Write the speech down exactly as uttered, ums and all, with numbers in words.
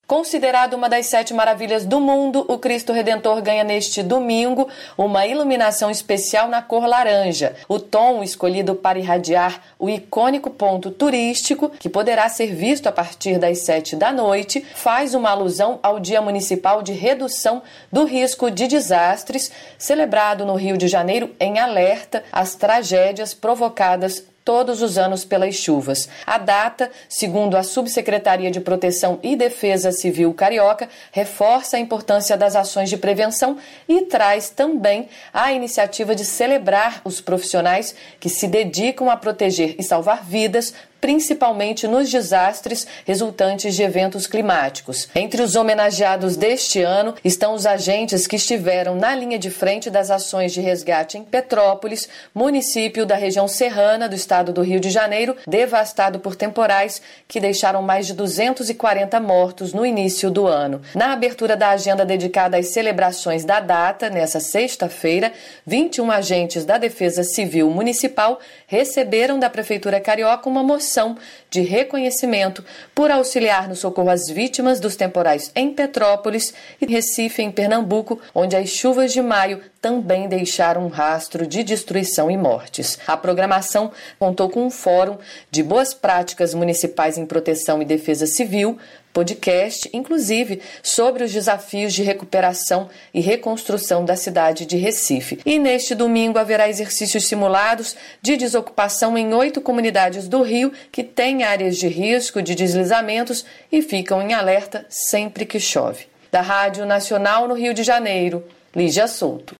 Considerado uma das sete maravilhas do mundo, o Cristo Redentor ganha neste domingo uma iluminação especial na cor laranja. O tom escolhido para irradiar o icônico ponto turístico, que poderá ser visto a partir das sete da noite, faz uma alusão ao Dia Municipal de Redução do Risco de Desastres, celebrado no Rio de Janeiro em alerta às tragédias provocadas todos os anos pelas chuvas. A data, segundo a Subsecretaria de Proteção e Defesa Civil Carioca, reforça a importância das ações de prevenção e traz também a iniciativa de celebrar os profissionais que se dedicam a proteger e salvar vidas, principalmente nos desastres resultantes de eventos climáticos. Entre os homenageados deste ano estão os agentes que estiveram na linha de frente das ações de resgate em Petrópolis, município da região serrana do estado do Rio de Janeiro, devastado por temporais que deixaram mais de duzentos e quarenta mortos no início do ano. Na abertura da agenda dedicada às celebrações da data, nessa sexta-feira, vinte e um agentes da Defesa Civil Municipal receberam da Prefeitura Carioca uma moção de reconhecimento por auxiliar no socorro às vítimas dos temporais em Petrópolis e Recife, em Pernambuco, onde as chuvas de maio também deixaram um rastro de destruição e mortes. A programação contou com um fórum de boas práticas municipais em proteção e defesa civil, podcast, inclusive, sobre os desafios de recuperação e reconstrução da cidade de Recife. E neste domingo haverá exercícios simulados de desocupação em oito comunidades do Rio que têm áreas de risco de deslizamentos e ficam em alerta sempre que chove. Da Rádio Nacional no Rio de Janeiro, Lígia Souto.